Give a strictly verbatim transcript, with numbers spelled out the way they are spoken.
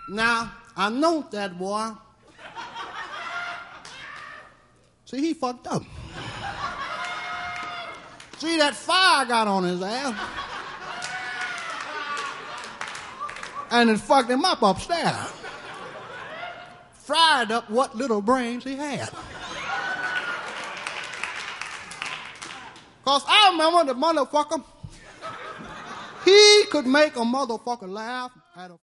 Now, I know that boy. See, he fucked up. See, that fire got on his ass. And it fucked him up upstairs. Fried up what little brains he had. Because I remember the motherfucker, he could make a motherfucker laugh at a